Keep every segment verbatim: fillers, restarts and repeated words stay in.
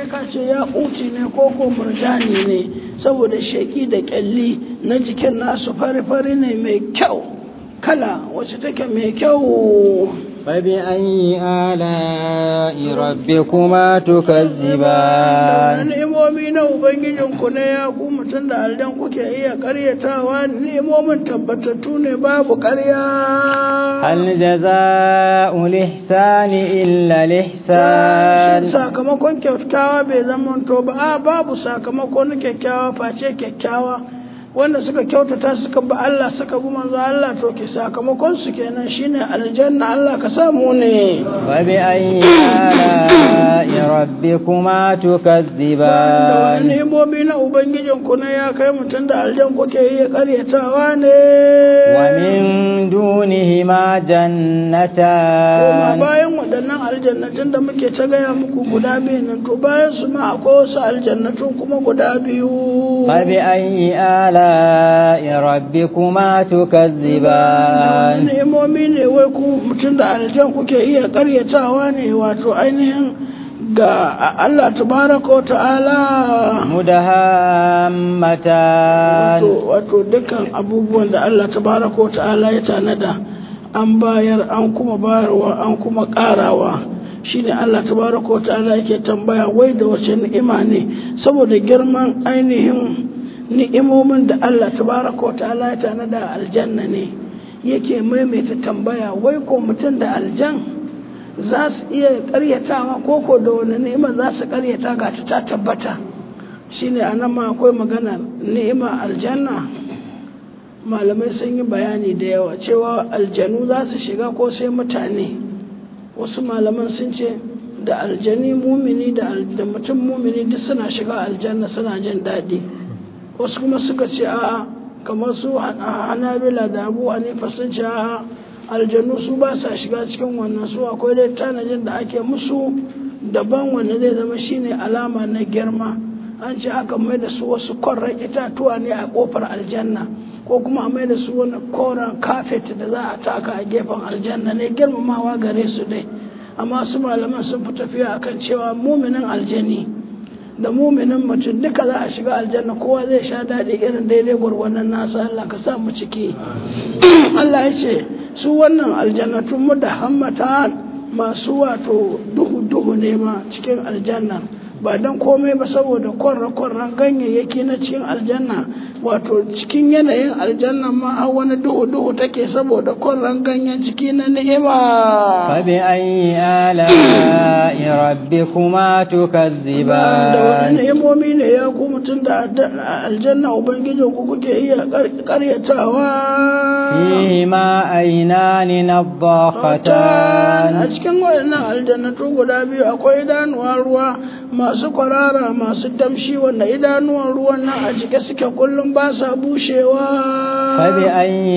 kai ka ce ya uci ne ko ko murjani ne saboda sheki da kyalli na jikin nasu fari-fari ne mai kyau kala wacce take mai kyau. فبأي آلاء ربكما تكذبان ni'imomi na ubangijinku ne ya ku mutum da aljan kuke iya karyatawa ni'imomin tabbatattu ne babu karya. هل جزاء الإحسان إلا الإحسان sakamakon kyakkyawa bai zama to ba babu sakamakon kyakkyawa face kyakkyawa wanda suka kyautata suka bi Allah suka bi manzo Allah to ke sakamakon su kenan shine aljanna Allah ka samu ne. wa bi ayyi ala'i rabbikuma tukazziban ne mobi na ubangijin ku ne ya kai mutun da aljan kuke iya karyatawa ne. wa min dunihima jannatan kuma bayan wadannan aljannatin da muke ta gaya muku guda biyu nan to bayan su ma akwai wasu aljannatun kuma guda biyu. wa bi ayyi ala rabbikuma tukazziban ni'imomi ne wai ku mutum da aljan kuke iya karyatawa ne wato ainihin ga Allah tabaraka wa ta'ala mudahammatan wato dukkan abubuwan da Allah tabaraka wa ta'ala ya tanada an bayar an kuma bayarwa an kuma karawa shine Allah tabaraka wa ta'ala yake tambaya wai da wace ni'ima ne saboda girman ainihin ni'imomin da Allah tabaraka wa ta'ala ya tanada aljanna ne yake maimaita tambaya wai ko mutum da aljan za su iya karyatawa ko ko da wani ni'ima za su karyata ga ta tabbata shine anan ma akwai magana ni'ima aljanna malamai sun yi bayani da yawa cewa aljanu za su shiga ko sai mutane wasu malaman sun ce da aljani mumini da mutum mumini duk suna shiga aljanna suna jin daɗi wasu kuma suka ce a'a kamar su hanabila da abu hanifa sun ce a'a aljanu su ba sa shiga cikin wannan su akwai dai tanajin da ake musu daban wanda zai zama shine alama na girma an ce aka mai da su wasu korran itatuwa ne a kofar aljanna ko kuma a mai da su wani koren kafet da za a taka a gefen aljanna ne girmamawa gare su dai amma su malaman sun fi tafiya akan cewa muminin aljani da muminin mutum duka za a shiga aljanna kowa zai sha daɗi irin daidai gwargwadon nasa Allah ka sa mu ciki Allah ya ce su wannan aljannatun mu da hammata masu wato duhu duhu ne ma cikin aljanna ba dan komai ba saboda kwarra-kwarran ganyayyaki na cikin aljanna wato cikin yanayin aljanna ma har wani duhu-duhu take saboda kwarran ganyen ciki na ni'ima. fa bi ayyi ala'i rabbikuma tukazziban da wani ni'imomi ne ya ku mutum da aljanna ubangijin ku kuke iya karyatawa. fihi ma aynani nadhaqatan a cikin waɗannan aljannatu guda biyu akwai idanuwa ruwa masu kwarara masu damshi wanda idanuwan ruwan nan a jike suke kullum ba sa bushewa. fa bi ayyi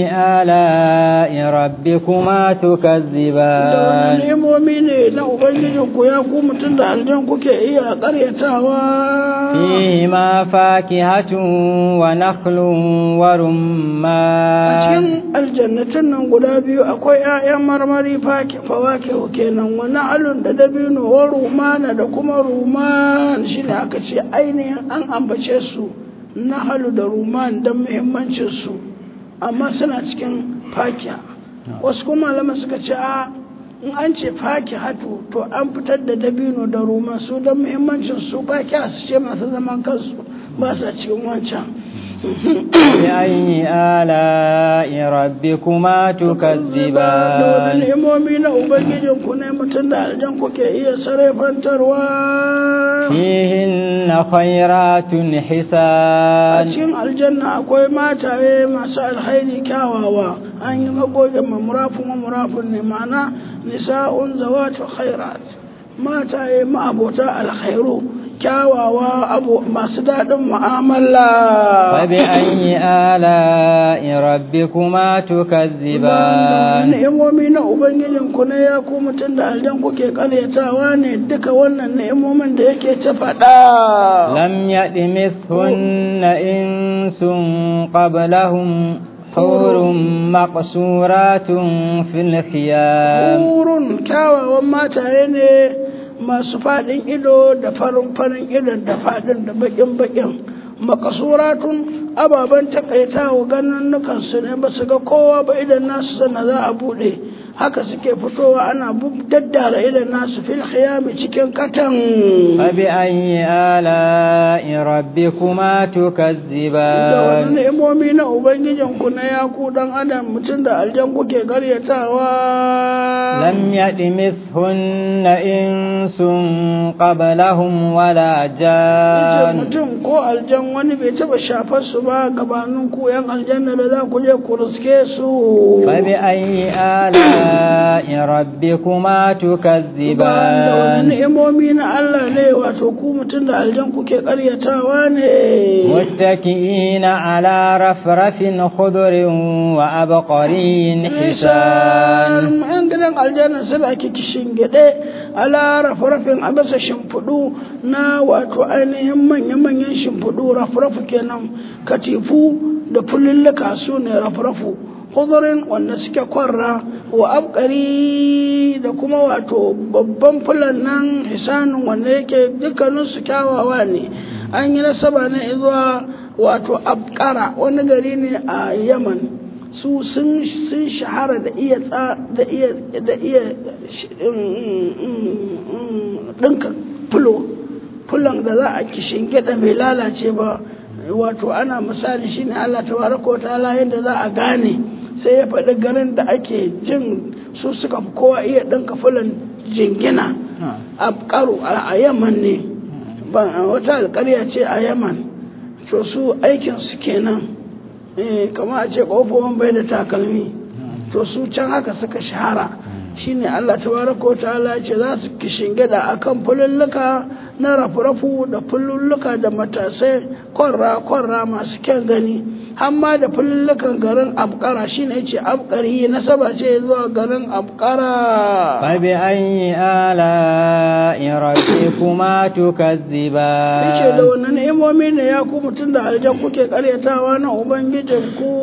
ala'i rabbikuma tukazziban da wani ni'imomi ne na ubangijin ku ya ku mutum da aljan kuke iya karyatawa. fihi ma fakihatun wa nakhlun wa rumman a cikin aljannatin nan guda biyu akwai 'ya'yan marmari fawake kenan wa na'alun da dabino wa rumana da kuma ruman shi ne aka ce ainihin an ambace su na halu da ruman don muhimmancinsu amma suna cikin fakiya wasu kuma malama suka ce a in an ce fakiya hatu to an fitar da dabino da ruman su don muhimmancinsu fakiya su ce masu zaman kansu ba sa cikin wancan. بأي آلاء ربكما تكذبان ni'imomi na ubangijin ku ne mutum da aljan kuke iya sarrafantarwa. fihinna khairatun hisan a cikin aljanna akwai mataye masu alhairi kyawawa an yi magogin mamurafin mamurafin ne ma'ana nisa'un zawatu khairat mataye ma'abota alkhairu kyawawa abu masu daɗin mu'amala. fa bi ayyi ala'i rabbikuma tukazziban ni'imomi na ubangijin ku ne ya ku mutum da aljan kuke karyatawa ne duka wannan ni'imomin da yake ta faɗa. lam yadmithunna insun qablahum hurun maqsuratun fil khiyam hurun kyawawan mataye ne masu faɗin ido da farin farin idon da faɗin da baƙin baƙin makasuratun ababen takaitawa ganin nukansu ne ba su ga kowa ba idan nasu sana za a buɗe haka suke fitowa ana daddara idan nasu fil khiyami cikin katan fabi ayyi ala'i rabbikuma tukazziban da wani ni'imomi na ubangijin ku na yaku dan adam mutum da aljan kuke garyatawa lam yadmithunna insun qablahum wala jan mutum ko aljan wani bai taba shafar su ba gabanin ku yan aljanna da za ku je ku riske su fabi ayyi ala'i rabbikuma tukazziban ni'imomi na Allah ne wato ku mutum da aljan kuke karyatawa ne muttaki'ina ala rafrafin khudrin wa abqarin hisan an gidan aljanna suna kikishin gide ala rafrafin a bisa shimfiɗu na wato ainihin manya-manyan shimfiɗu rafrafu kenan katifu da fulillaka su ne rafrafu hudurin wanda suke kwarra wa abkari da kuma wato babban fulan nan hisanin wanda yake dukkanin su kyawawa ne an yi nasaba ne zuwa wato abkara wani gari ne a yaman su sun shahara da iya da iya da iya dinka fulo fulan da za a kishin gida bai lalace ba wato ana misali shine Allah tabaraka wa ta'ala yadda za a gane sai ya faɗi garin da ake jin su suka fi kowa iya ɗinka fulan jingina a ƙaru a yaman ne wata alƙarya ce a yaman to su aikinsu kenan kama a ce ƙofofin bai da takalmi to su can haka suka shahara shine Allah tabaraka wa ta'ala ce za su kishingida akan fululluka na rafu-rafu da fululluka da matasai kwarra-kwarra masu kyan gani hamma da fulullukan garin abkara shine yace abkari nasaba ce zuwa garin abkara fa bi ayyi ala'i rabbikuma tukazziban yace da wannan imomi ne ya ku mutun da aljan kuke karyatawa na ubangijin ku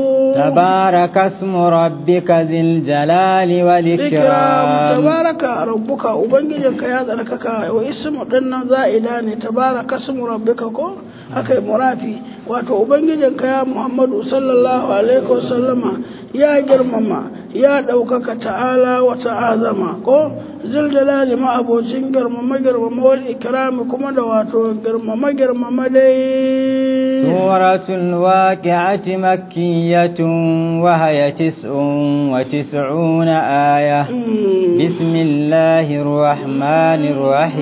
tabarakasmu rabbika zil jalali wal ikram tabaraka rabbuka ubangijinka ya tsarkaka wa ismu dinnan za'ida ne tabarakasmu rabbika ko haka murafi wato ubangijinka ya Muhammadu sallallahu alaihi wasallama ya girmama ya daukaka ta'ala wa ta'azama ko zil jalali ma abocin girmama girmama wal ikram kuma da wato girmama girmama dai suratul waqi'ati makkiyatun wa hiya tis'un wa tis'una aya bismillahir rahmanir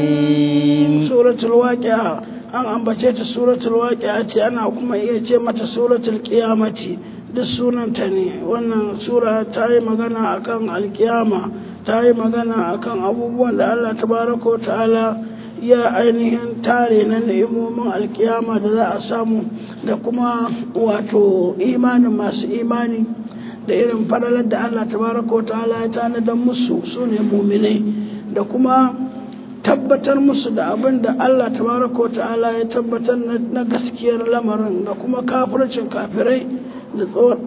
rahim suratul waqi'a an ambace ta suratul waqi'a ce ana kuma iya ce mata suratul qiyamati duk sunanta ne wannan sura ta yi magana akan alkiyama ta yi magana akan abubuwan da Allah tabaraka ta'ala ya ainihin tare na ni'imomin alkiyama da za a samu da kuma wato imanin masu imani da irin fadalar da Allah tabaraka ta'ala ya tanadar musu sune mu'minai da kuma tabbatar musu da abin da Allah tabaraka ta'ala ya tabbatar na gaskiyar lamarin da kuma kafircin kafirai da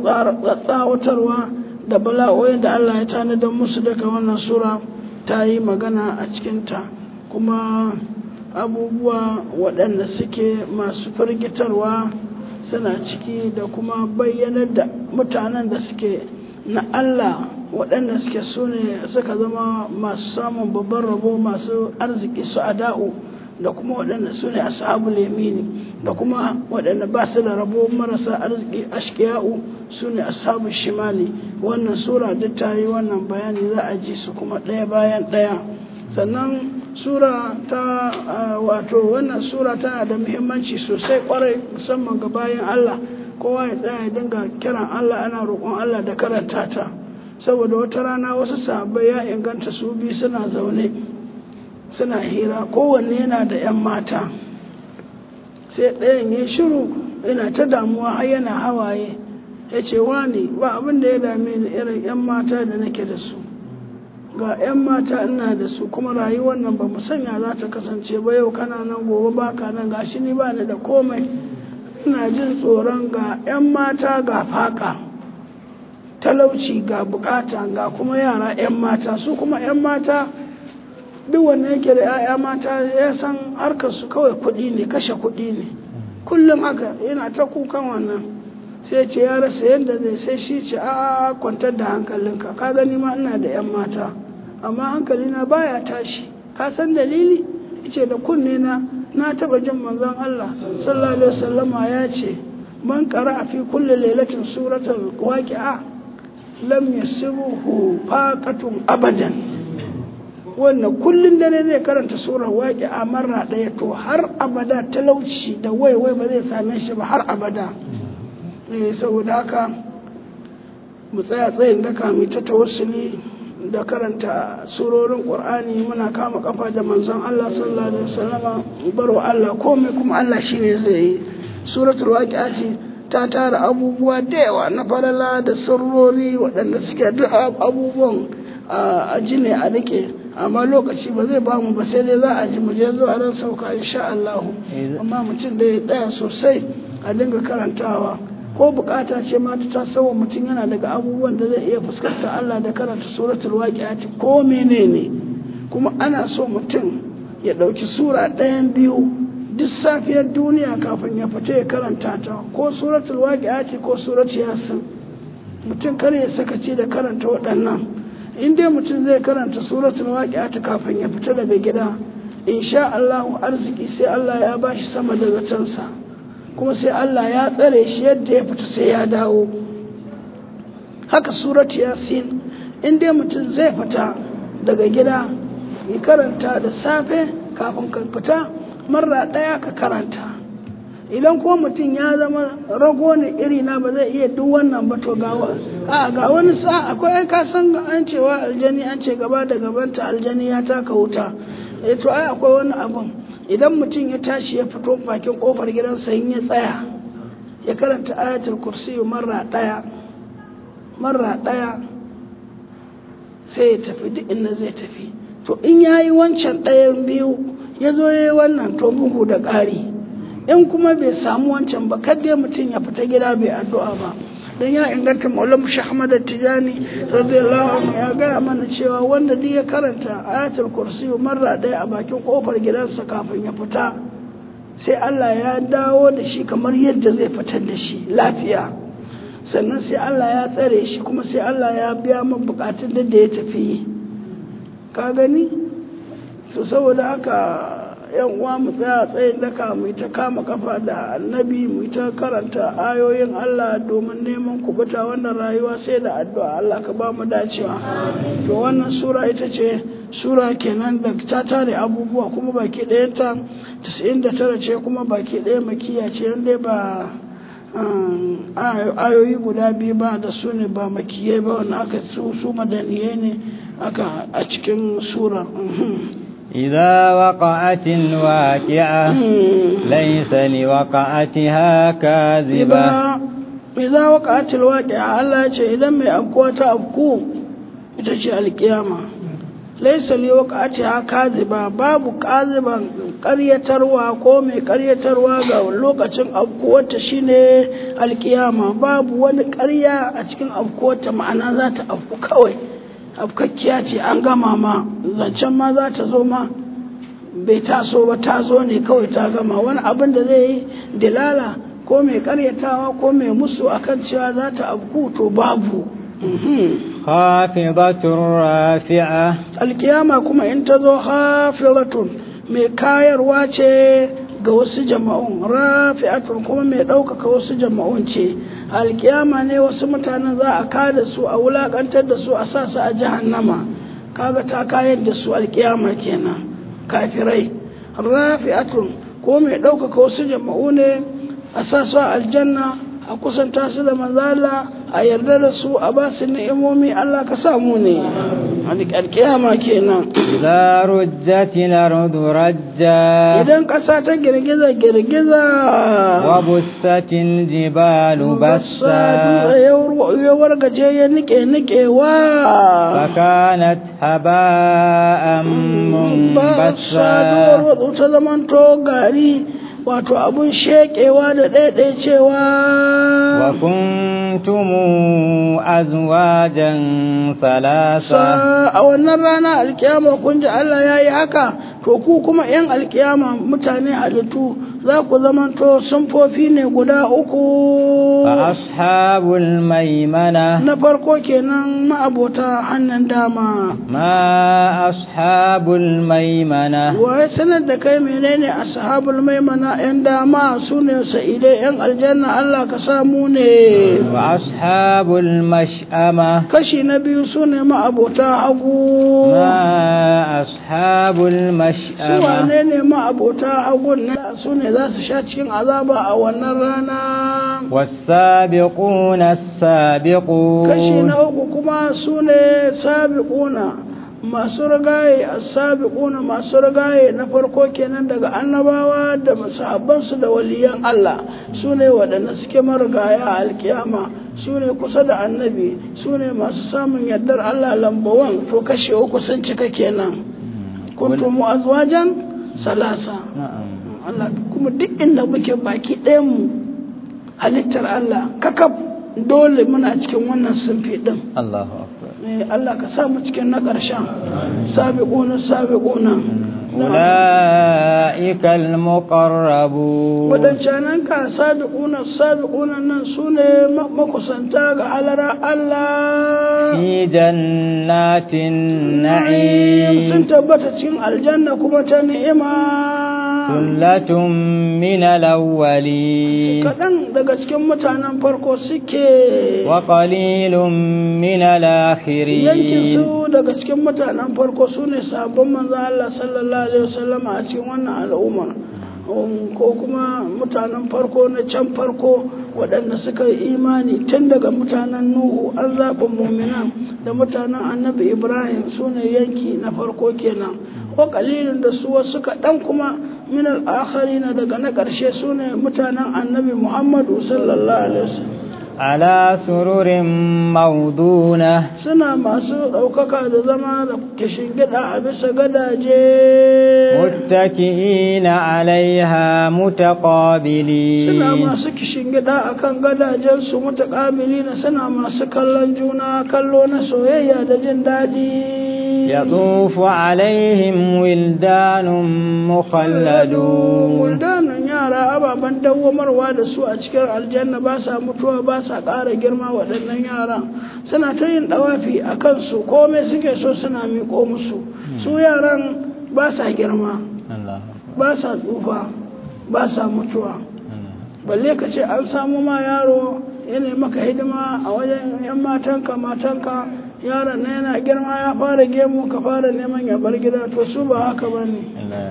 tsawatarwa da bala'o'in da Allah ya tanadar musu daga wannan sura ta yi magana a cikinta kuma abubuwa waɗanda suke masu firgitarwa suna ciki da kuma bayyanar da mutanen da suke na Allah waɗanda suke su ne suka zama masu samun babban rabo masu arziki su ada'u da kuma waɗanda su ne ashabul yamini da kuma waɗanda ba su da rabo marasa arziki ashkiya'u su ne ashabul shimali wannan sura duk ta yi wannan bayani za a ji su kuma ɗaya bayan ɗaya sannan sura ta wato wannan sura tana da muhimmanci sosai kwarai musamman ga bayan Allah kowa ya tsaya ya dinga kiran Allah ana roƙon Allah da karanta ta saboda wata rana wasu sahabbai ya inganta su biyu suna zaune suna hira kowanne yana da 'yan mata sai ɗayan ya shiru yana ta damuwa har yana hawaye ya ce wani ba abin da ya dame ni irin 'yan mata da nake da su ga 'yan mata ina da su kuma rayuwar nan ba mu sanya za ta kasance ba yau kana nan gobe ba ka nan gashi ni ba ni da komai ina jin tsoron ga 'yan mata ga faka talauci ga bukata ga kuma yara 'yan mata su kuma 'yan mata duk wanda yake da 'ya'ya mata ya san harkar su kawai kuɗi ne, kashe kuɗi ne, kullum haka yana ta kukan wannan. Sai ce ya rasa yadda zai, sai shi ce a kwantar da hankalinka, ka gani ma ina da 'yan mata amma hankalina baya tashi, ka san dalili? Ice da kunne na na taba jin manzon Allah sallallahu alaihi wasallama ya ce man qara'a fi kulli lailatin suratul waqi'a lam yasibuhu faqatun abadan. Wannan kullun dare zai karanta surar waqi'a marra daya to har abada talauci da waiwai ba zai same shi ba har abada. Eh saboda haka mu tsaya tsayin daka mu ta tawassuli da karanta surorin Qur'ani, muna kama kafa da manzon Allah sallallahu alaihi wasallama, baro Allah komai kuma Allah shine zai yi. Suratul waqi'a ta tara abubuwa da yawa na falala da sirrori waɗanda suke duk abubuwan a ji ne a rike, amma lokaci ba zai ba mu ba, sai dai za a ji mu je zuwa ran sauka insha Allah. Amma mutum da ya tsaya sosai a dinga karantawa, ko bukata ce ma ta sawa mutum yana daga abubuwan da zai iya fuskanta Allah da karanta suratul waqi'a ko menene. Kuma ana so mutum ya dauki sura ɗayan biyu duk safiyar duniya kafin ya fita ya karanta ta, ko suratul waqi'a ko suratul yasin. Mutum kar ya sakaci da karanta waɗannan. In dai mutum zai karanta suratul waqi'a kafin ya fita daga gida, insha Allah arziki sai Allah ya bashi sama da zatansa, kuma sai Allah ya tsare shi yadda ya fita sai ya dawo. Haka suratul yasin, in dai mutum zai fita daga gida ya karanta da safe kafin ka fita marra ɗaya ka karanta. Idan kuma mutum ya zama rago ne iri na ba zai iya duk wannan ba, to gawa a ga wani sa akwai ai ka san an cewa aljani an ce gaba da gabanta aljani ya taka wuta. Eh to ai akwai wani abun, idan mutum ya tashi ya fito bakin kofar gidansa in ya tsaya ya karanta ayatul kursi marra ɗaya marra ɗaya sai ya tafi duk inda zai tafi. To in yayi wancan ɗayan biyu ya zo ya yi wannan to bugu da ƙari. In kuma bai samu wancan ba, kadai mutum ya fita gida bai addu'a ba. Dan ya inganta Maulana Sheikh Ahmad Tijani radiyallahu anhu ya gaya mana cewa wanda duk ya karanta ayatul kursi marra ɗaya a bakin kofar gidansa kafin ya fita, sai Allah ya dawo da shi kamar yadda zai fitar da shi lafiya. Sannan sai Allah ya tsare shi, kuma sai Allah ya biya min bukatun da ya tafi. Ka gani? To saboda haka yan uwa mu tsaya tsayin daka mu ta kama kafa da annabi, mu ta karanta ayoyin Allah domin neman kubuta wannan rayuwa sai da addu'a. Allah ka ba mu dacewa. To wannan sura ita ce sura kenan da ta tare abubuwa, kuma baki ɗayan ta tisa'in da tara ce, kuma baki ɗaya makiya ce, yanda ba ayoyi guda biyu ba da su ne ba makiyai ba, wannan aka su su madaniyai ne aka a cikin sura. إذا وقعت الواقعة ليس لوقعتها كاذبة. إذا وقعت الواقعة الله يقول إذا ما أبقوا تأبقوا إتشي القيامة ليس لوقعتها كاذبة، باب كاذبا قرية تروى قومي قرية تروى لوقة أبقوا تشيني القيامة، باب وان قرية أتكين أبقوا معنا ذات أبقوا كوي afkakkiya ce an gama ma, zancen ma za ta zo ma bai taso ba, ta zo ne kawai ta gama. Wani abin da zai yi dilala ko mai karyatawa ko mai musu akan cewa za ta abku to babu. Hafizatur rafi'a, alkiyama kuma in ta zo hafizatun mai kayarwa ce ga wasu jama'un, rafi'atun kuma mai ɗaukaka wasu jama'un ce. Alkiyama ne wasu mutanen za a kada su, a wulakantar da su, a sa su a jahannama. Kaga ta kayar da su alkiyama kenan kafirai. Rafi'atun ko mai ɗaukaka wasu jama'u ne, a sa su a aljanna, a kusanta su da manzala, a yarda da su, a ba su ni'imomi. Allah ka samu ne alkiyama kenan. La rujjatil ardu rajja, idan ƙasa ta girgiza girgiza. Wa bussatil jibalu bassa, ya wargaje ya nike nikewa. Fakanat haba'an munbassa, ta zamanto gari wato abun shekewa da ɗaiɗaicewa wa kuntum azwajan thalatha a wannan rana alkiyama kun ji Allah yayi haka to ku kuma yan alkiyama mutane halittu za ku zamanto sunfofi ne guda uku fa ashabul maimana na farko kenan ma'abota hannun dama ma ashabul maimana waye sanar da kai menene ashabul maimana yan dama sune sa'idai yan aljanna Allah ka samu ne wa ashabul mash'ama kashi na biyu sune ma'abota hagu ma ashabul mash'ama su wane ne ma'abota hagu ne sune za su sha cikin azaba a wannan rana was-sabiquna as-sabiqun kashi na uku kuma sune sabiquna masu rigaye as-sabiquna masu rigaye na farko kenan daga annabawa da masahabbansu da waliyan Allah sune waɗanda suke marigaya a alkiyama sune kusa da annabi sune masu samun yardar Allah lambawan to kashe uku sun cika kenan kuntum azwajan salasa Allah kuma duk inda muke baki ɗayan mu halittar Allah kakaf dole muna cikin wannan sunfi din Allahu akbar Allah ka sa mu cikin na ƙarshen sabiquna sabiquna ulaika almuqarrabun wadancan ka sabiquna sabiquna nan sune makusanta ga halara Allah fi jannatin na'im sun tabbata cikin aljanna kuma ta ni'ima sullatun min al-awwalin kadan daga cikin mutanen farko suke wa qalilun min al-akhirin yankin su daga cikin mutanen farko sune sabon manzo Allah sallallahu alaihi wasallam a cikin wannan al'umma ko kuma mutanen farko na can farko waɗanda suka yi imani tun daga mutanen Nuhu an zaɓa mu'minan da mutanen Annabi Ibrahim sune yanki na farko kenan ko kalilin da su wasu kaɗan kuma min al-akharina daga na ƙarshe sune mutanen Annabi Muhammadu sallallahu alaihi wasallam ala sururin mauduna suna masu ɗaukaka da zama da kishingida a bisa gadaje muttaki'ina alaiha mutaqabili suna masu kishingida akan gadajen su mutaqabilina suna masu kallon juna kallo na soyayya da jin daɗi yatufu alaihim wildanun mukhalladun wildanun yara ababen dawwamarwa da su a cikin aljanna ba sa mutuwa ba sa ƙara girma waɗannan yara suna ta yin ɗawafi a kansu komai suke so suna miƙo musu su yaran ba sa girma ba sa tsufa ba sa mutuwa balle ka ce an samu ma yaro yana maka hidima a wajen yan matanka matanka yaron na yana girma ya fara gemu ka fara neman ya bar gida to su ba haka ba ne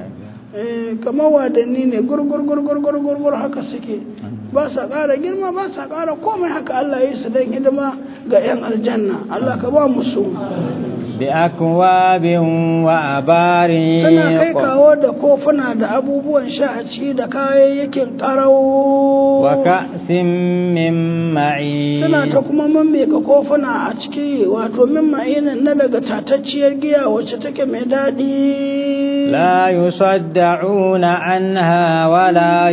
kamar wadanni ne gurgur gurgur gurgur haka suke ba sa ƙara girma ba sa ƙara komai haka Allah ya yi su don hidima ga 'yan aljanna Allah ka ba mu su bi akwabin wa abari suna kai kawo da kofuna da abubuwan sha a ciki da kayayyakin ƙarau wa ka'sin min ma'in suna ta kuma mammeka kofuna a ciki wato min ma'inin na daga tatacciyar giya wacce take mai daɗi la yusaddauna anha wa la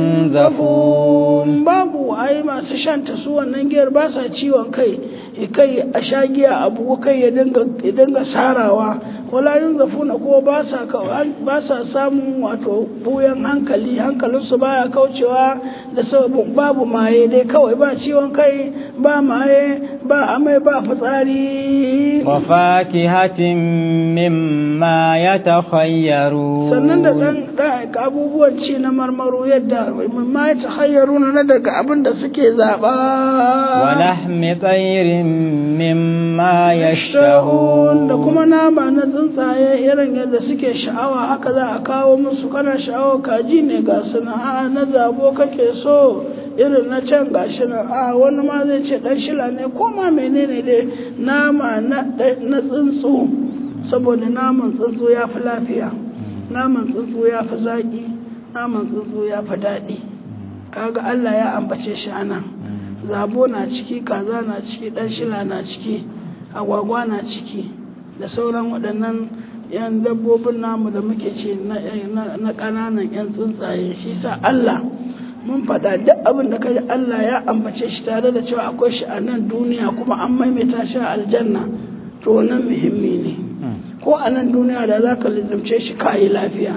yunzafun babu ai masu shanta su wannan giyar ba sa ciwon kai kai a sha giya abu kai ya dinga ya dinga sarawa wala yunzafuna ko ba sa ba sa samun wato buyan hankali hankalin su baya kaucewa da sababin babu maye dai kawai ba ciwon kai ba maye ba amai ba fitsari wa fakihatin mimma yatakhayyaru sannan da dan abubuwan ci na marmaro yadda mimma yatakhayyaru na daga abin da suke zaba wa lahmi tayrin mimma yashtahun da kuma nama na tsuntsaye irin yadda suke sha'awa haka za a kawo musu kana sha'awa kaji ne ga suna na zabo kake so irin na can gashi nan a wani ma zai ce dan shila ne ko ma menene dai nama na na tsuntsu saboda naman tsuntsu ya fi lafiya naman tsuntsu ya fi zaki naman tsuntsu ya fi daɗi kaga Allah ya ambace shi anan zabo na ciki kaza na ciki dan shila na ciki agwagwa na ciki da sauran waɗannan yan dabbobin namu da muke ce na ƙananan yan tsuntsaye. Shi sa Allah mun faɗa duk abin da kai Allah ya ambace shi tare da cewa akwai shi a nan duniya kuma an maimaita shi a aljanna, to wannan muhimmi ne. ko a nan duniya da za ka lizamce shi ka yi lafiya.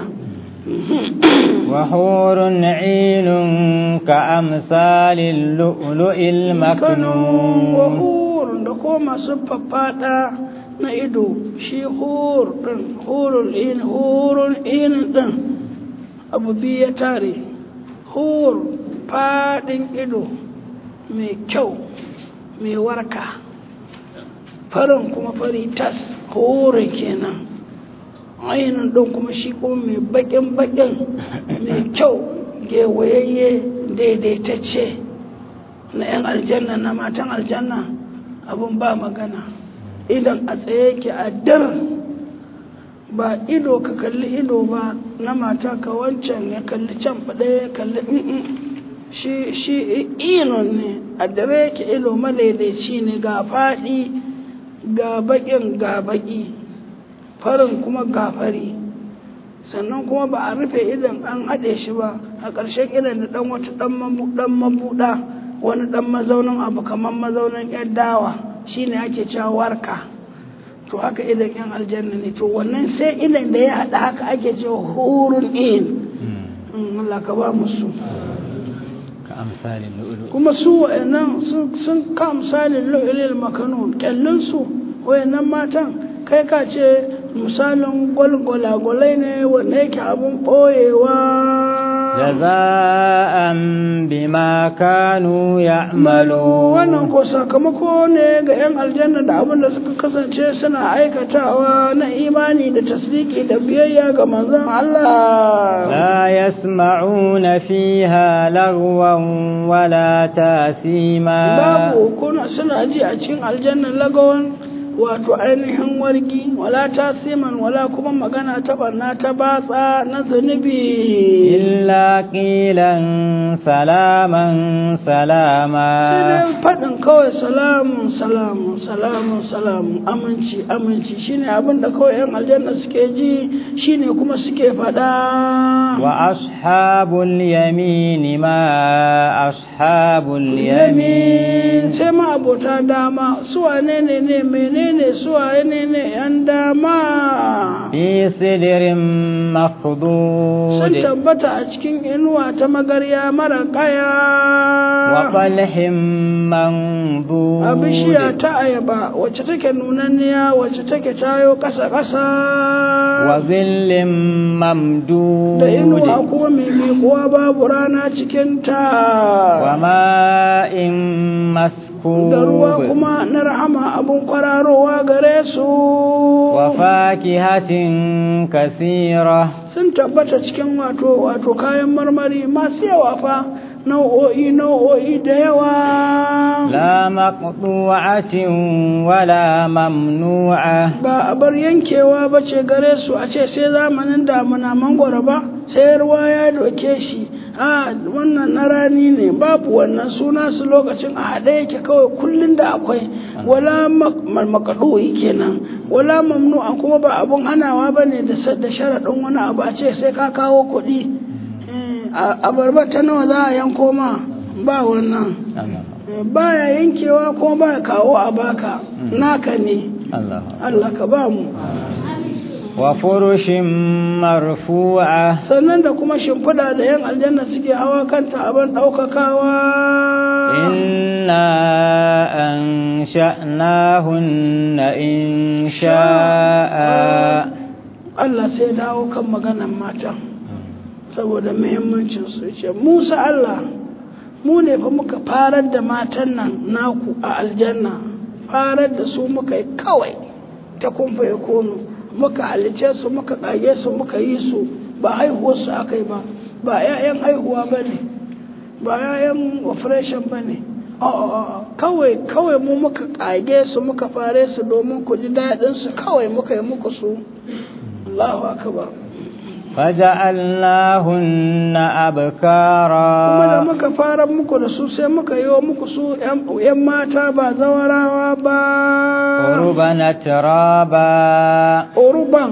وحور عين كأمثال اللؤلؤ المكنون. وحور da ko masu faffada na ido shi hur din hurul in hurul in din abu biyu ya tare. Hur fadin ido mai kyau mai warka, farin kuma fari tas, hurin kenan. ainihin ɗin kuma shi kuma mai baƙin-baƙin mai kyau gewayayye daidaitacce na 'yan aljanna na matan aljanna abin ba magana. Idan a tsaye ke a dar ba ido ka kalli ido ba na mata ka wancan ya kalli can faɗe ya kalli shi shi inon ne a dare ke ido madaidaici ne, ga faɗi ga baƙin ga baƙi, farin kuma gafari, sannan kuma ba a rufe idan an haɗe shi ba, a ƙarshen idan da ɗan wata ɗan mabuɗa wani ɗan mazaunin abu kamar mazaunin ‘yan dawa shi ne ake cewa warka. To haka idan ‘yan aljanna ne, to wannan sai idan da ya haɗa haka ake cewa hurun in. Allah ka ba musu kuma su wa'annan sun ka misalin lu'ulil makanun, kyallinsu wa'annan matan kai ka ce misalin gwalgwalagwalai ne wanda yake abin ɓoyewa. jaza'an bima kanu ya'malu. Wannan ko sakamako ne ga 'yan aljanna da abin da suka kasance suna aikatawa na imani da tasdiki da biyayya ga manzon Allah. la yasma'una fiha lagwan wala tasima. Babu kuna suna ji a cikin aljanna lagawan wato ainihin wargi, wala tasiman wala kuma magana ta barna ta batsa na zunubi. illa qilan salaman salama. sai dai faɗin kawai salamun salamun salamun salamun aminci aminci shine abin da kawai yan aljanna suke ji, shine kuma suke faɗa. wa ashabul yamin ma ashabul yamin. sai ma abota dama su wane ne ne menene ne suwaye ne ne ‘yan dama. fi sidirin mafdud. sun tabbata a cikin inuwa ta magarya mara kaya. wa qalhin mamdud. a bishiya ta ayaba wacce take nunanniya wacce take tayo ƙasa ƙasa. wa zillin mamdud. da inuwa kuma mai miƙuwa babu rana cikinta. wa ma'in maskud. da ruwa kuma na rahama abun kwararowa gare su. wa fakihatin kasira. sun tabbata cikin wato wato kayan marmari masu yawa fa, nau'o'i nau'o'i da yawa. la maqtu'atin wala mamnu'a. ba a bar yankewa ba ce gare su a ce sai zamanin damuna mangwaro ba sai ruwa ya doke shi, a wannan na rani ne, babu wannan suna su lokacin a haɗe yake kawai kullum da akwai. wala makaɗo'i kenan, wala mamnu'a kuma ba abun hanawa ba ne da sharaɗin wani abu a ce sai ka kawo kuɗi. a barba ta nawa za a yanko ma, ba wannan baya yankewa kuma ba kawo a baka, naka ne. Allah ka ba mu. wa furushin marfu'a. sannan da kuma shimfiɗa da yan aljanna suke hawa kanta abin ɗaukakawa. inna ansha'nahunna insha'a. Allah sai dawo kan maganan matan saboda muhimmancin su, ce Musa Allah mu ne fa muka farar da matan nan naku a aljanna, farar da su muka yi kawai ta kumfa ya kono, muka halice su muka ƙage su muka yi su, ba haihuwar su aka yi ba, ba 'ya'yan haihuwa ba ne, ba 'ya'yan operation ba ne, kawai kawai mu muka ƙage su muka fare su domin ku ji daɗin su, kawai muka yi muku su. Allahu akbar. faja'alnahunna abkara. kuma da muka fara muku da su sai muka yi wa muku su ‘yan mata ba zawarawa ba. urban atraba. urban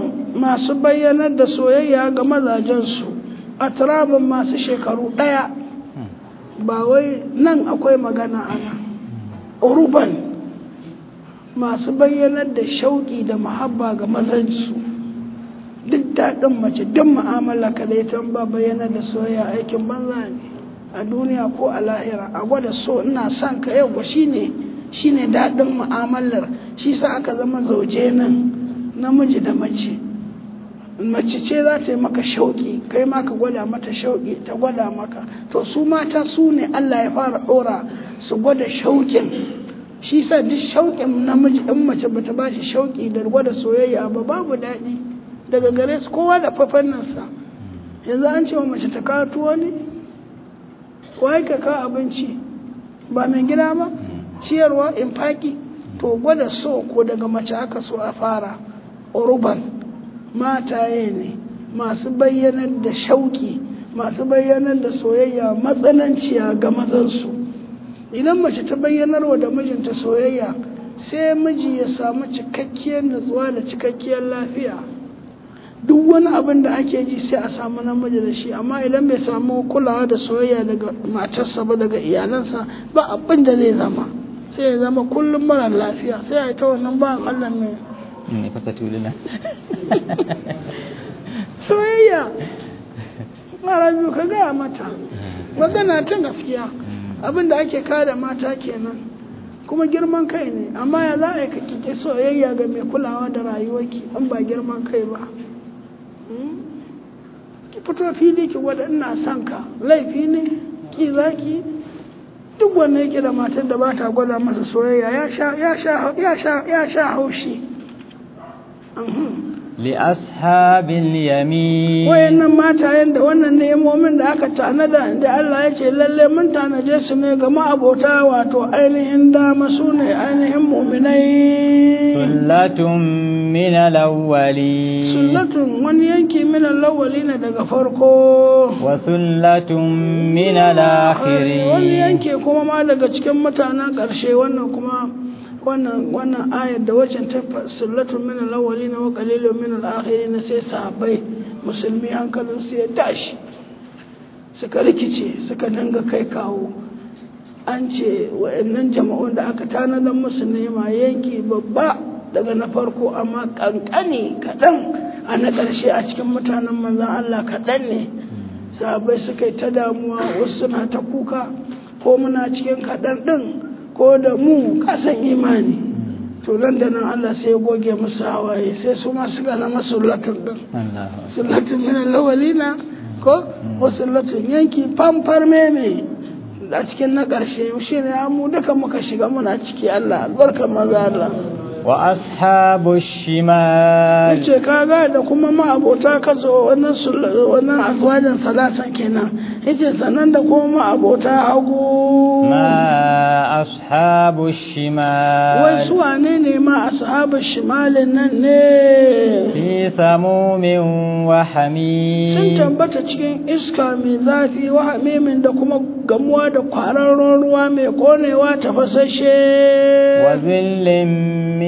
masu bayyanar da soyayya ga mazajensu a turabin masu shekaru ɗaya ba wai nan akwai magana ana uruban masu bayyanar da shauƙi da muhabba ga mazansu duk daɗin mace duk mu'amala ka da ita ba bayyanar da soyayya aikin banza ne a duniya ko a lahira a gwada so ina son ka yau shine shine daɗin mu'amalar shi sa aka zama zauje nan namiji da mace mace ce za ta yi maka shauƙi kai ma ka gwada mata shauƙi ta gwada maka to su mata su ne Allah ya fara ɗora su gwada shauƙin shi sa duk shauƙin namiji in mace bata ba shi shauƙi da gwada soyayya ba babu daɗi daga gare su kowa da fafanninsa yanzu an ce wa mace ta kawo tuwo ne wai ka kawo abinci ba mai gida ba ciyarwa in faƙi to gwada so ko daga mace haka so a fara uruban mataye ne masu bayyanar da shauki masu bayyanar da soyayya matsananciya ga mazansu idan mace ta bayyanarwa da mijinta soyayya sai miji ya samu cikakkiyar nutsuwa da cikakkiyar lafiya duk wani abin da ake ji sai a samu namiji da shi amma idan bai samu kulawa da soyayya daga matarsa ba daga iyalansa ba abin da zai zama sai ya zama kullum mara lafiya sai a yi ta wannan ba Allah mai ne fasa tuluna soyayya mara biyu ka gaya mata magana ta gaskiya abin da ake kada mata kenan kuma girman kai ne amma ya za a yi ka kike soyayya ga mai kulawa da rayuwarki an ba girman kai ba ki fito fili ki gwada ina son ka laifi ne ki zaki duk wanda yake da matar da ba ta gwada masa soyayya ya sha ya sha ya sha ya sha haushi li ashabil yamin wayannan matayen da wannan nemomin da aka tanada da Allah ya ce lalle mun tanaje su ne ga ma'abota wato ainihin dama su ne ainihin mu'minai sullatun min al-awwali sullatun wani yanki min al-awwali ne daga farko wa sullatun min al-akhirin wani yanki kuma ma daga cikin mutanen ƙarshe wannan kuma wannan wannan ayar da wacce ta sullatun min al-awwalin wa qalilun min al-akhirin sai sahabbai musulmi hankalin su ya tashi suka rikice suka danga kai kawo an ce wayannan jama'un da aka tanadar musu nema yanki babba daga na farko amma kankani kadan a na karshe a cikin mutanen manzon Allah kadan ne sahabbai suka yi ta damuwa wasu suna ta kuka ko muna cikin kadan din ko da mu kasan imani to nan da nan Allah sai ya goge musu hawaye sai su ma suka zama sullatun din sullatun min al-awwalina ko sullatun yanki famfar meme a cikin na ƙarshe shi ne mu duka muka shiga muna ciki Allah albarkar maza Allah wa ashabu shimal yace kaga da kuma ma abota kazo wannan wannan azwajan salatan kenan yace sanan da kuma ma abota hagu ma ashabu shimal wai su wane ne ma ashabu shimal nan ne fi samumin wa hamim sun tambata cikin iska mai zafi wa hamimin da kuma gamuwa da kwararron ruwa mai konewa tafasashe wa zillin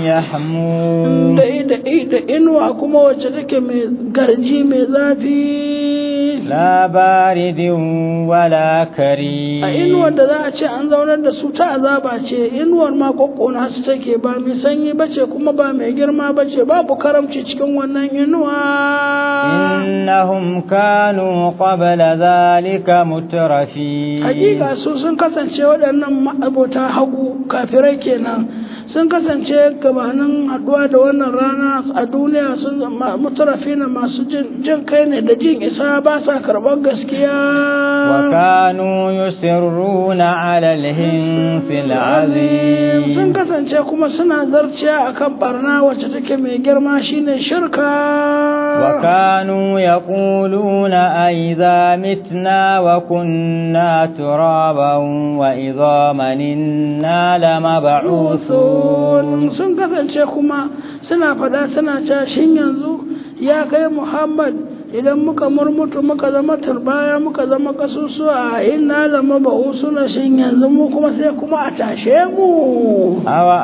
yahmum da da da inuwa kuma wacce take mai garji mai zafi la baridin wala kari a inuwar da za a ce an zaunar da su ta azaba ce inuwar ma kokkona su take ba mai sanyi bace kuma ba mai girma bace babu karamci cikin wannan inuwa innahum kanu qabla zalika mutrafi hakika su sun kasance waɗannan ma'abota hagu kafirai kenan sun kasance gabanin haduwa da wannan rana a duniya sun zama mutarafina masu jin kai ne da jin isa ba sa karɓar gaskiya wa kanu yusirruna ala al-hinsil azim sun kasance kuma suna zarciya akan barna wacce take mai girma shine shirka wa kanu yaquluna aiza mitna wa kunna turaban wa idhaman inna lamab'uthun sun kasance kuma suna fada suna cewa shin yanzu ya kai Muhammad idan muka murmutu muka zama turbaya muka zama kasusuwa inna lama ba'usuna shin yanzu mu kuma sai kuma a tashe mu awa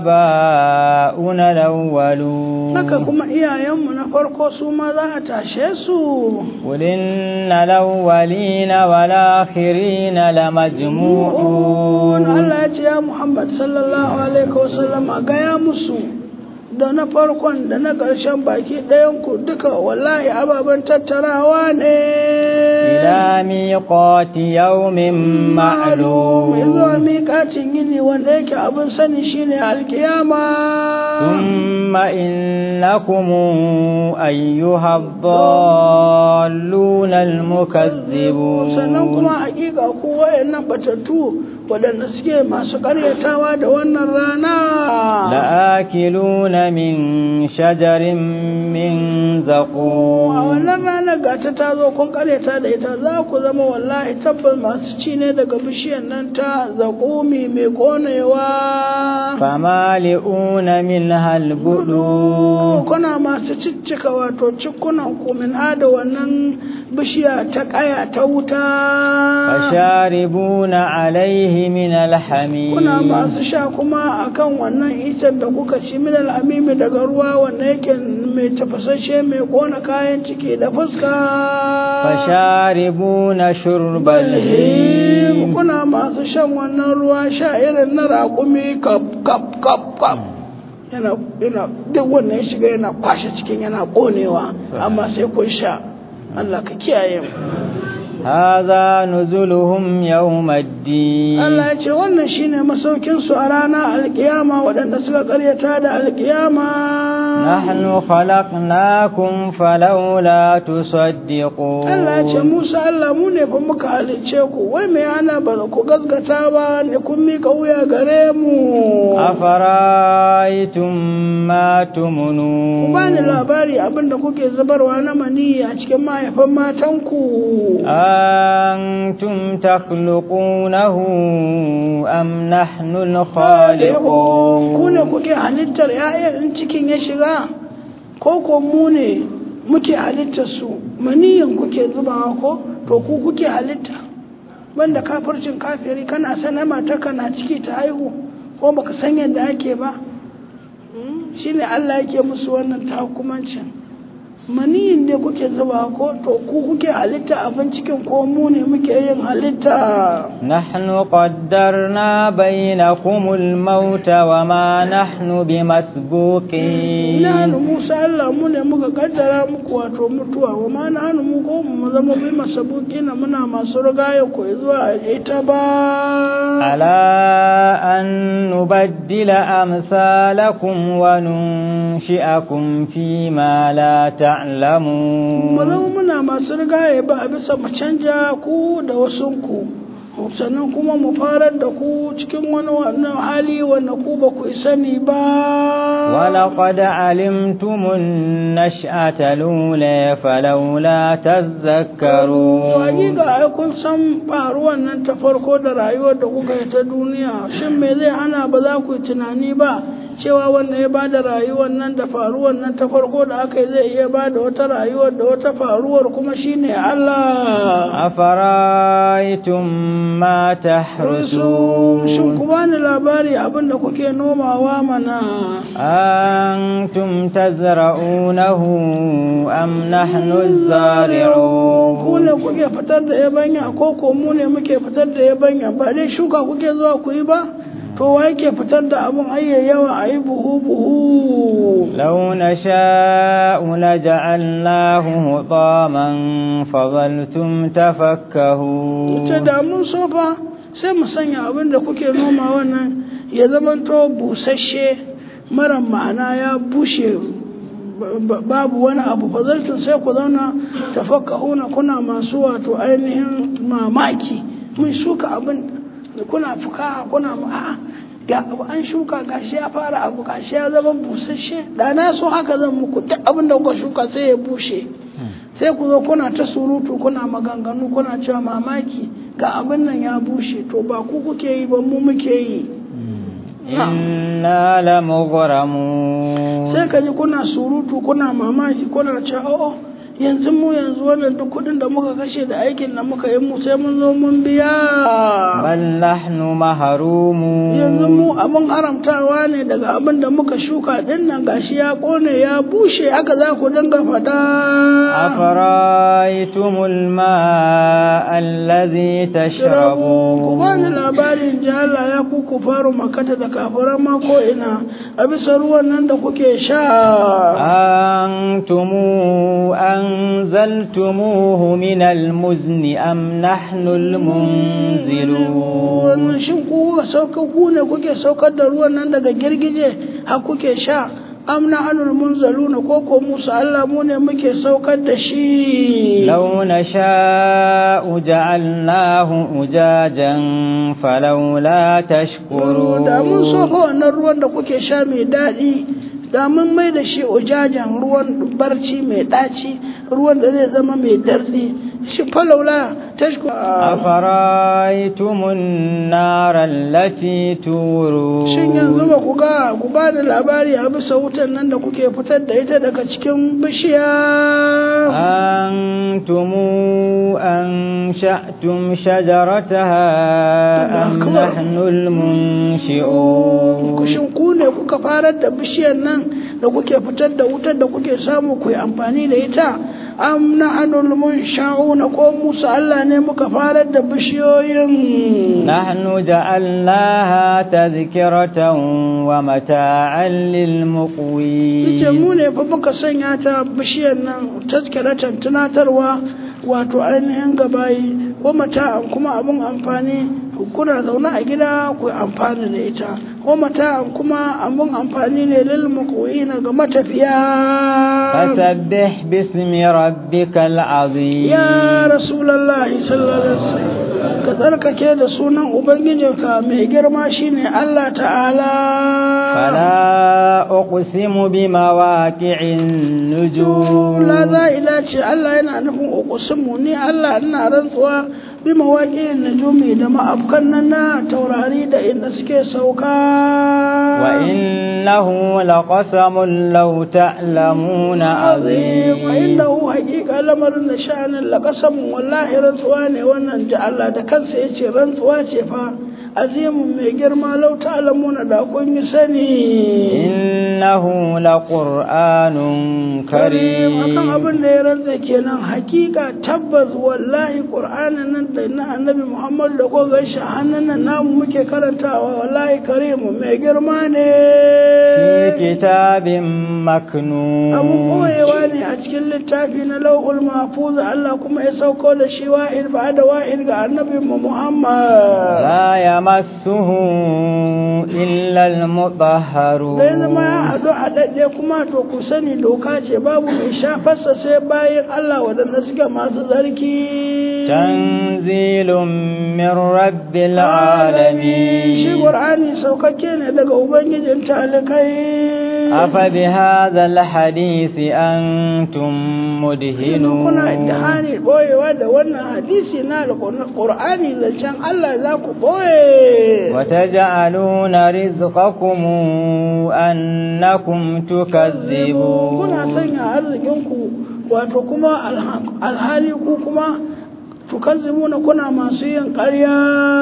aba'una lawwalu haka kuma iyayenmu na farko su ma za a tashe su qulinna lawwalina wal akhirina lamajmu'un Allah ya ce ya Muhammad sallallahu alaihi wasallam ga ya musu da na farkon da na ƙarshen baki ɗayanku duka wallahi ababen tattarawa ne ila miqati yawmin ma'lum zuwa miƙatin yini wanda yake abin sani shine alkiyama thumma innakum ayyuha ad-dallun al-mukazzibun sannan kuma hakika ku wayannan batattu waɗanda suke masu ƙaryatawa da wannan rana la'akiluna min shajarin min zaqum a wannan rana gata ta zo kun ƙaryata da ita za ku zama wallahi tabbas masu ci ne daga bishiyar nan ta zaqumi mai ƙonewa famali'una minha al-budu kuna masu ciccika wato cikunan ku min hada wannan bishiya ta ƙaya ta wuta fasharibuna alaihi min alhamim kuna masu sha kuma akan wannan itan da kuka ci min alhamim daga ruwa wanda yake mai tafasashe mai kona kayan ciki da fuska fasharibuna shurbal him kuna masu shan wannan ruwa sha irin na raƙumi kap kap kap kap yana yana duk wannan ya shiga yana kwashe cikin yana konewa amma sai kun sha Allah ka kiyaye mu هذا نزلهم يوم الدين Allah ya ce wannan shine masaukin su a ranar alkiyama waɗanda suka ƙaryata da alkiyama nahnu khalaqnakum falawla tusaddiqun Allah ya ce Musa Allah mu ne fa muka halice ku wai me ana ba ku gaskata ba ne kun mika wuya gare mu afara'aytum ma tumunun ku bani labari abinda kuke zubarwa na mani a cikin mahaifan matanku أنتم تخلقونه أم نحن الخالقون كنا kuke halittar ƴaƴan cikin ya shiga ko ko mu ne muke halittar su maniyan kuke zubawa ko to ku kuke halitta wanda kafircin kafiri kana sanar mata kana ciki ta haihu ko baka san yadda ake ba shine Allah yake musu wannan tahukumancin maniyin ne kuke zuba ko to ku kuke halitta abin cikin ko mu ne muke yin halitta nahnu qaddarna bainakumul mauta wama nahnu bimasbuqin nahnu Musa Allah mu ne muka kaddara muku wato mutuwa wama nahnu mu ko mu zama bimasbuqin muna masu rigaye ko zuwa ita ba ala an nubaddila amsalakum wa nunshi'akum fi ma la ta'lamun mu zama muna masu rigaye ba a bisa mu canja ku da wasunku sannan kuma mu farar da ku cikin wani wannan hali wanda ku ba ku sani ba walaqad alimtumun nash'ata lula falawla tadhakkarun hakika ai kun san faruwan nan ta farko da rayuwar da kuka yi ta duniya shin me zai hana ba za ku yi tunani ba cewa wanda ya ba da rayuwar nan da faruwar nan ta farko da aka yi zai iya ba da wata rayuwar da wata faruwar kuma shine Allah afara'aytum ma tahrusun shin ku bani labari abinda kuke nomawa mana antum tazra'unahu am nahnu az-zari'un ku ne kuke fitar da yabanya ko ko mu ne muke fitar da yabanya ba dai shuka kuke zuwa ku yi ba to wa yake fitar da abun ayyayawa a yi buhu-buhu lau na sha'u na ja'allahu hutaman fazaltum tafakkahu ita da mun so fa sai mu sanya abin da kuke noma wannan ya zamanto busasshe mara ma'ana ya bushe babu wani abu fazaltum sai ku zauna tafakkahuna kuna masu wato ainihin mamaki mun shuka abin kuna fuka kuna a'a ga abu an shuka gashi ya fara abu gashi ya zama busasshe da na so haka zan muku duk abin da kuka shuka sai ya bushe sai ku zo kuna ta surutu kuna maganganu kuna cewa mamaki ga abin nan ya bushe to ba ku kuke yi ba mu muke yi inna lamughramun sai ka ji kuna surutu kuna mamaki kuna cewa oh yanzu mu yanzu wannan duk kudin da muka kashe da aikin da muka yi mu sai mun zo mun biya bal nahnu mahrumun yanzu mu abin haramtawa ne daga abin da muka shuka din nan gashi ya kone ya bushe haka za ku dinga fada afara'aytumul ma'a alladhi tashrabun ku bani labarin jala ya ku kufaru makata da kafiran ma ko ina a bisa ruwan nan da kuke sha antum أنزلتموه من المزن أم نحن المنزلون shin ku sauka ku ne kuke saukar da ruwan nan daga girgije har kuke sha am nahnu munzaluna ko ko Musa Allah mu ne muke saukar da shi law nasha'u ja'alnahu ujajan falawla tashkurun da mun so wannan ruwan da kuke sha mai dadi da mun mai da shi ujajen ruwan barci mai daci ruwan da zai zama mai darsi shi falaula tashku afara'aytumun nara allati turu shin yanzu ba ku ga ku ba da labari a bisa wutan nan da kuke fitar da ita daga cikin bishiya antum ansha'tum shajarataha am nahnu almunshi'un shin ku ne kuka farar da bishiyar nan da kuke fitar da wutar da kuke samu ku yi amfani da ita am nahnu munsha'una ko Musa Allah ne muka farar da bishiyoyin nahnu ja'alnaha tadhkiratan wa mata'an lil muqwin yace mu ne fa muka sanya ta bishiyar nan tadhkiratan tunatarwa wato ainihin gabayi wa mata'an kuma abun amfani kuna zaune a gida ku amfani da ita ko mata kuma abun amfani ne lil muqwina ga matafiya fasabbih bismi rabbikal azim ya rasulullahi sallallahu alaihi wasallam ka tsarkake da sunan ubangijinka mai girma shine Allah ta'ala fala uqsimu bimawaqi'in nujum la za ila ce Allah yana nufin uqsimu ni Allah ina rantsuwa bi mawaƙin najumi da ma'afkan nan na taurari da inda suke sauka wa innahu laqasamun law ta'lamuna azim wa innahu haqiqa lamarin da sha'anin laqasamun wallahi rantsuwa ne wannan da Allah da kansa yace rantsuwa ce fa azimun mai girma law ta'lamuna da kun yi sani innahu laqur'anun karim akan abin da ya rantsa kenan haqiqa tabbas wallahi qur'anin nan da na annabi Muhammad da ko gaishe hannun nan namu muke karantawa wallahi karimu mai girma ne fi kitabin maknun abu koyewa ne a cikin littafi na lauhul mahfuz Allah kuma ya sauko da shi wahid ba da wahid ga annabi Muhammad la yamassuhu illa al-mutahharun sai zama ya hadu hadadde kuma to ku sani doka ce babu mai shafarsa sai bayan Allah wadanda suke masu tsarki tanzilun min rabbil alamin shi qur'ani saukakke ne daga ubangijin talikai afa bi hadha alhadith antum mudhinun kuna idhani boyewa da wannan hadisi na qur'ani zancen Allah za ku boye wa taj'aluna rizqakum annakum tukazzibun kuna sanya arzikinku wato kuma alhali ku kuma tukazzibuna kuna masu yin ƙarya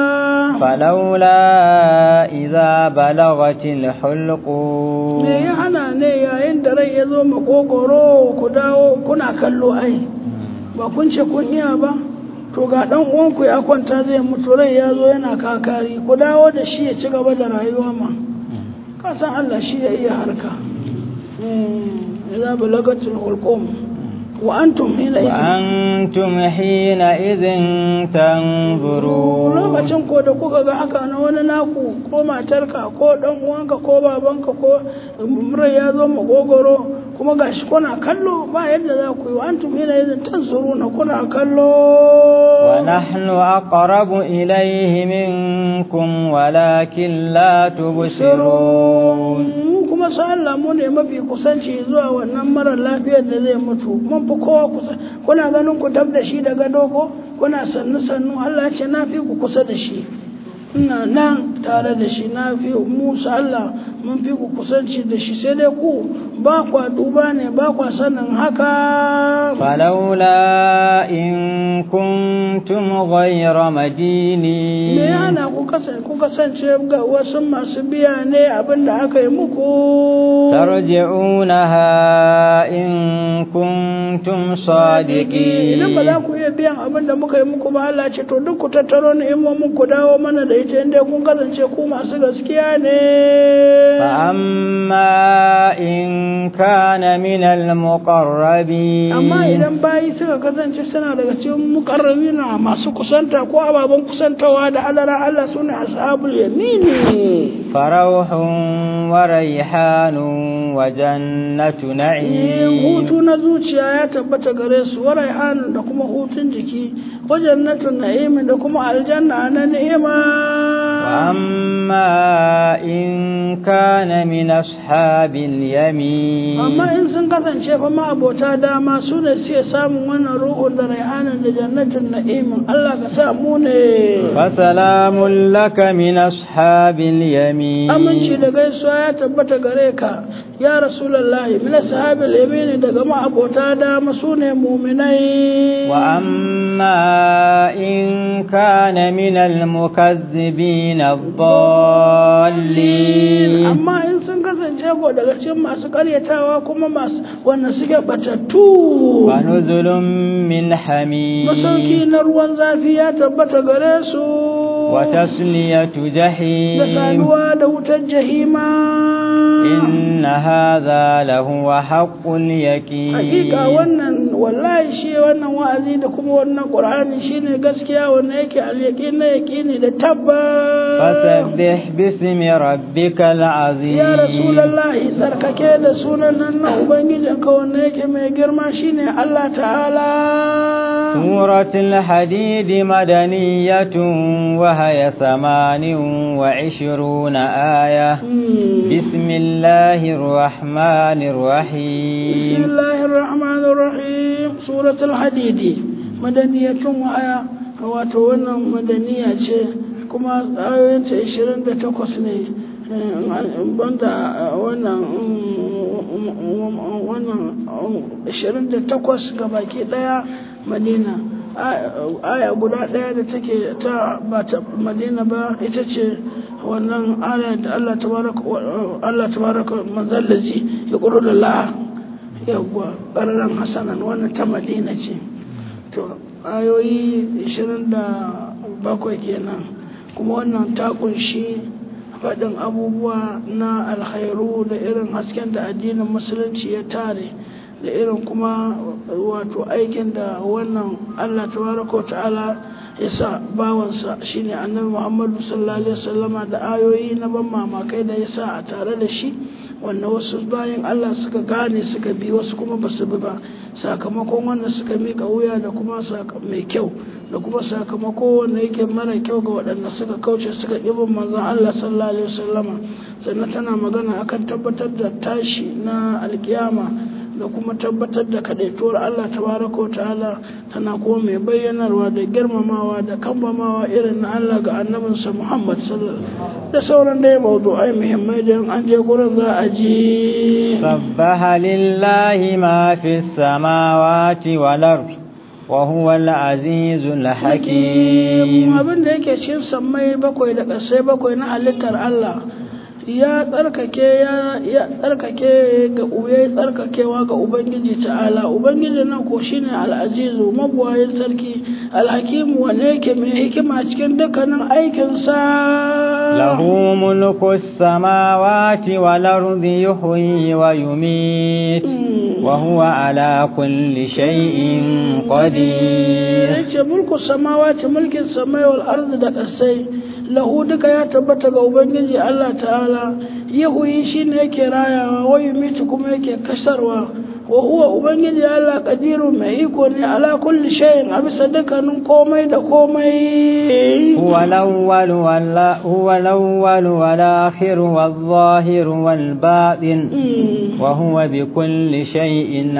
falawla idza balagatil hulqum me ya hana ne yayin da rai ya zo makogoro ku dawo kuna kallo ai ba kun ce kun iya ba to ga dan uwanku ya kwanta zai mutu rai ya zo yana kakari ku dawo da shi ya ci gaba da rayuwa ma ka san Allah shi ya iya harka idza balagatil hulqum وأنتم حينئذ وأنتم حينئذ تنظرون lokacin ko da kuka ga haka na wani naku ko matarka ko dan uwanka ko babanka ko murai ya zo magogoro kuma gashi kuna kallo ba yadda za ku yi wa antum hina tanzuruna kuna kallo wa nahnu aqrabu ilayhi minkum walakin la tubsirun kuma sa Allah mu ne mafi kusanci zuwa wannan mara lafiyar da zai mutu mun fi kowa kusa kuna ganin ku tab da shi da gado ko kuna sannu sannu Allah ya ce na fi ku kusa da shi ina nan tare da shi na fi Musa Allah mun fi ku kusanci da shi sai dai ku ba kwa duba ne ba kwa sanin haka falaula in kuntum ghayra madini me yana ku kasance ku kasance ga wasu masu biya ne abinda aka yi muku tarji'unaha in kuntum sadiqin idan ba za ku iya biyan abinda muka yi muku ba Allah ce to duk ku tattaro ni in mun ku dawo mana da ita inda kun kasance ku masu gaskiya ne fa amma in kana min al-muqarrabin amma idan bayi suka kasance suna daga cikin muqarrabina masu kusanta ko ababan kusantawa da halara Allah sune ashabul yamini farauhun wa rayhanun wa jannatu na'im hutu na zuciya ya tabbata gare su wa rayhanun da kuma hutun jiki wa jannatu na'im da kuma aljanna na ni'ima wa amma in kana min ashabil yamin amma in sun kasance fa ma abota dama su ne suke samun wannan ruhun da rayhanan da jannatin na'im Allah ka sa mu ne fa salamun laka min ashabil yamin aminci da gaisuwa ya tabbata gare ka ya rasulullahi min ashabil yamin daga ma abota dama su ne mu'minai wa amma in kana min al-mukazzibin ad-dallin amma in sun kasance ko daga cikin masu karyatawa kuma masu wannan suke batattu wa nuzulun min hamim masauki na ruwan zafi ya tabbata gare su wa tasliyatu jahim da saduwa da wutar jahima inna hadha lahu haqqul yaqin hakika wannan wallahi shi wannan wa'azi da kuma wannan qur'ani shine gaskiya wannan yake al-yaqin na yaqini da tabbas fasabbih bismi rabbikal azim ya rasulullahi sarkake da sunan nan na ubangijinka wannan yake mai girma shine Allah ta'ala suratul hadid madaniyatun wa hiya thamanin wa ishruna aya bismillahir rahmanir rahim bismillahir rahmanir rahim suratul hadid madaniyatun wa aya wato wannan madaniya ce kuma ayoyinta ishirin da takwas ne banda wannan wannan ishirin da takwas ga baki daya madina aya guda daya da take ta ba ta madina ba ita ce wannan aya da Allah tabaraka Allah tabaraka manzallazi ya qulu lillah yawa qararan hasanan wannan ta madina ce to ayoyi ishirin da bakwai kenan kuma wannan ta kunshi faɗin abubuwa na alkhairu da irin hasken da addinin musulunci ya tare da irin kuma wato aikin da wannan Allah tabaraka ta'ala ya sa bawansa shine annabi Muhammadu sallallahu alaihi wasallama da ayoyi na ban mamakai da ya sa a tare da shi wanda wasu bayan Allah suka gane suka bi wasu kuma ba su bi ba sakamakon wanda suka mika wuya da kuma mai kyau da kuma sakamako wanda yake mara kyau ga waɗanda suka kauce suka ƙibin manzon Allah sallallahu alaihi wasallama sannan tana magana akan tabbatar da tashi na alkiyama da kuma tabbatar da kadaituwar Allah tabaraka wa ta'ala tana kuma mai bayyanarwa da girmamawa da kambamawa irin na Allah ga annabinsa Muhammad sallallahu alaihi wasallam da sauran dai mawdu'ai muhimmai da an je gurin za a ji sabbaha lillahi ma fis samawati wal ard wa huwa al-azizul hakim abin da yake cikin sammai bakwai da ƙasai bakwai na halittar Allah ya tsarkake ya ya tsarkake ga uye tsarkakewa ga ubangiji ta'ala ubangiji nan ko shine al-azizu mabwayin sarki al-hakim wanda yake mai hikima cikin dukkanin aikin sa lahu mulku as-samawati wal ardi yuhyi wa yumit wa huwa ala kulli shay'in qadir yace mulku samawati mulkin samai wal ardi da kasai lahu duka ya tabbata ga ubangiji Allah ta'ala yahuyi shine yake rayawa wa yumitu kuma yake kasarwa wa huwa ubangiji Allah qadiru mai iko ne ala kulli shay'in a bisa dukkanin komai da komai huwa al-awwal wala huwa al-awwal wal akhir wal zahir wal batin wa huwa bi kulli shay'in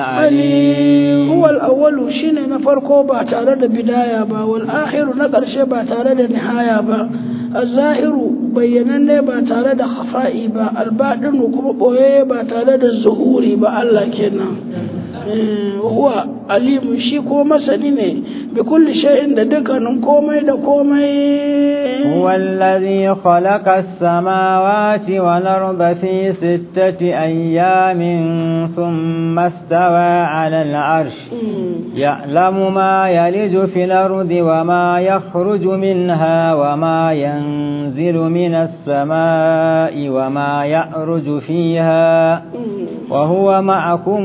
alim huwa al-awwal shine na farko ba tare da bidaya ba wal akhir na karshe ba tare da nihaya ba الظاهر bayyananne ba tare da khafa'i ba albaɗinu kuma ɓoye ba tare da zuhuri ba Allah kenan huwa alimu shi ko masani ne bi kulli shay'in da dukkanin komai da komai huwa allazi khalaqa as-samawati wal arda fi sittati ayyamin thumma istawa 'ala al-'arsh ya'lamu ma yaliju fil ardi wa ma yakhruju minha wa ma yanzilu minas samai wa ma ya'ruju fiha wa huwa ma'akum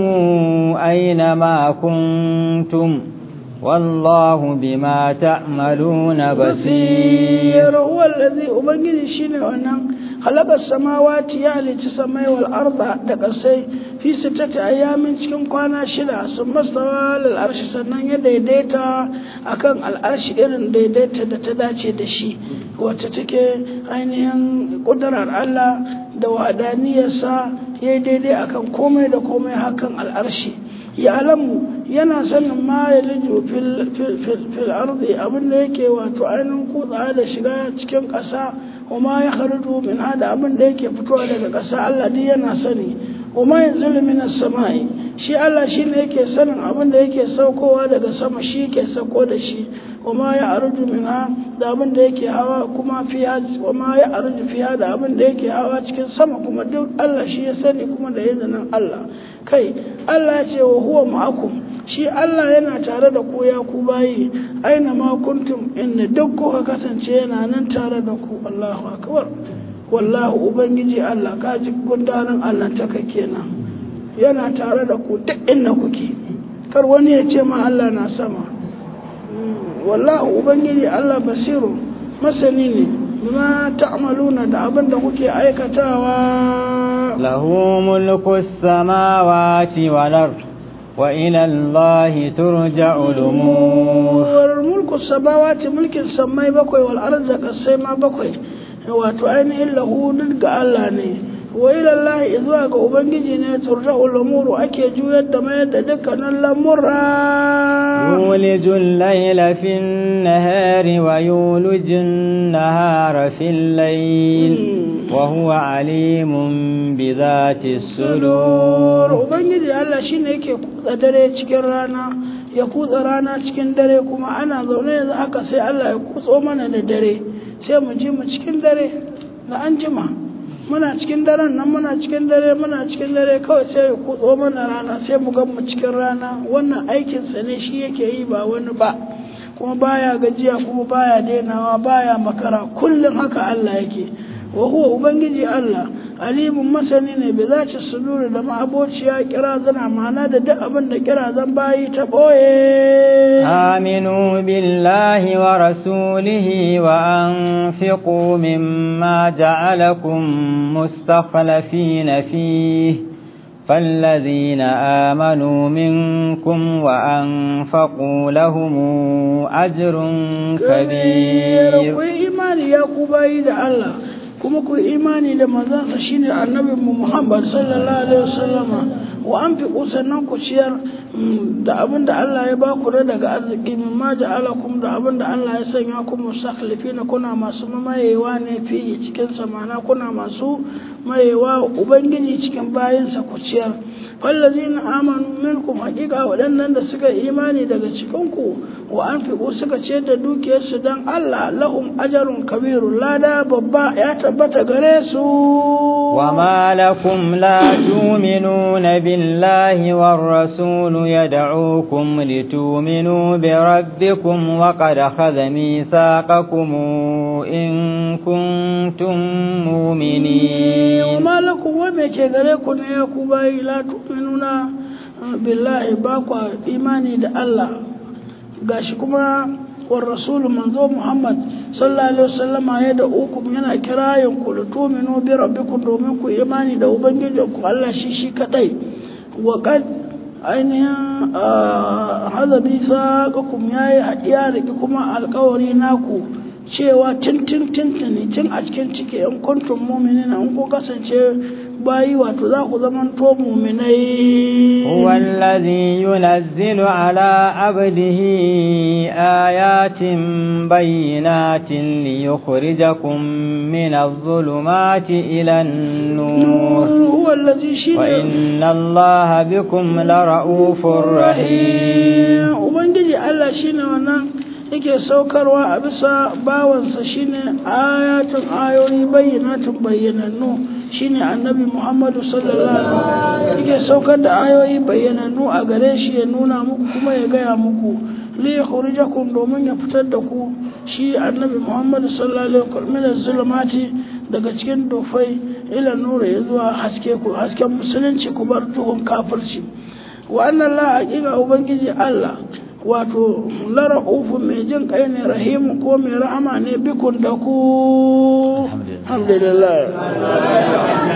أينما كنتم والله بما تعملون بصير هو الذي أبنجي شيني ونن خلق السماوات يعني تسمي والأرض دقسي في ستة أيام cikin kwana shida sun mastawa al'arshi sannan ya daidaita akan al'arshi irin daidaita da ta dace da shi wacce take ainihin kudurar Allah da wadaniyarsa ya daidai akan komai da komai hakan al'arshi ya alamu yana sanin ma ya lijo fil arzi abinda yake wato ainihin kutsa da shiga cikin ƙasa kuma ya kharju min hada abinda yake fitowa daga ƙasa Allah duk yana sani kuma yanzu minas samai shi Allah shine yake sanin abinda yake saukowa daga sama shi ke sauko da shi kuma ya arju minha da abinda yake hawa kuma fiya kuma ya arju fiya da abinda yake hawa cikin sama kuma duk Allah shi ya sani kuma da izinin Allah kai Allah ya ce wa huwa ma'akum shi Allah yana tare da ku ya ku bayi aina ma kuntum inda duk kuka kasance yana nan tare da ku Allahu akbar wallahu ubangiji Allah ka ji gundarin Allah ta kenan yana tare da ku duk inda kuke kar wani ya ce ma Allah na sama wallahu ubangiji Allah basiru masani ne bima ta'maluna da abin da kuke aikatawa lahu mulku samawati wal ard wa ila allahi turja'ul umur mulku samawati mulkin samai bakwai wal ard da kasai ma bakwai wato ainihin lahu ga Allah ne wa ila allahi zuwa ga ubangiji ne turja'ul umur ake juyar da mai da dukkanin lamurra يولج الليل في النهار ويولج النهار في الليل وهو عليم بذات الصدور ubangiji Allah shine yake kutsa dare cikin rana ya kutsa rana cikin dare kuma ana zaune yanzu haka sai Allah ya kutso mana da dare sai mu ji mu cikin dare da an jima muna cikin daren nan muna cikin dare muna cikin dare kawai sai ya kutso mana rana sai mu ga mu cikin rana wannan aikin sa ne shi yake yi ba wani ba kuma baya gajiya kuma baya dainawa baya makara kullum haka Allah yake wa huwa ubangiji Allah alimun masani ne bi zati suduri da ma'abociya kira zana ma'ana da duk abin da kira zan bayi ta boye aminu billahi wa rasulihi wa anfiqu mimma ja'alakum mustakhlifina fihi فالذين آمنوا منكم وأنفقوا لهم أجر كبير إيماني يا كوبايد الله kuma ku imani da manzansa shine annabi Muhammad sallallahu alaihi wasallama wa anfiqu sannan ku ciyar da abinda Allah ya baku da daga arziki mimma ja'alakum da abinda Allah ya sanya ku musakhlifina kuna masu mayewa ne fi cikin samana kuna masu mayewa ubangiji cikin bayansa ku ciyar wallazina amanu minkum haqiqa wadannan da suka imani daga cikin ku wa anfiqu suka ciyar da dukiyarsu dan Allah lahum ajrun kabirun lada babba ya tabbata gare su wa ma lakum la tu'minuna billahi war rasul yad'ukum litu'minu bi rabbikum wa qad akhadha mithaqakum in kuntum mu'minin wa ma lakum wa me ke gare ku ne ya ku bai la tu'minuna billahi ba ku imani da Allah gashi kuma war rasul manzo Muhammad sallallahu alaihi wasallam ya da uku yana kirayen ku tu'minu bi rabbikum domin ku imani da ubangijinku Allah shi shi kadai wa qad ainihin hazabi saqakum yayi hadiya da kuma alƙawari naku cewa tintin tintini tun a cikin ciki in kuntum mu'minina in ku kasance bayi wato za ku zamanto muminai هو الذي ينزل على عبده آيات بينات ليخرجكم من الظلمات إلى النور هو الذي شين وإن الله بكم لرؤوف رحيم ubangiji Allah shine wannan yake saukarwa a bisa bawansa shine ayatun ayoyi bayyanatun bayyanannu shine annabi Muhammadu sallallahu alaihi wasallam yake saukar da ayoyi bayyanannu a gare shi ya nuna muku kuma ya gaya muku li yukhrijakum domin ya fitar da ku shi annabi Muhammadu sallallahu alaihi wasallam min zulumati daga cikin dofai ila nura ya zuwa haske ku hasken musulunci ku bar duhun kafirci wa anna la haqiqa ubangiji Allah wato lara'ufu mai jin kai ne rahimu ko mai rahama ne bikun da ku alhamdulillah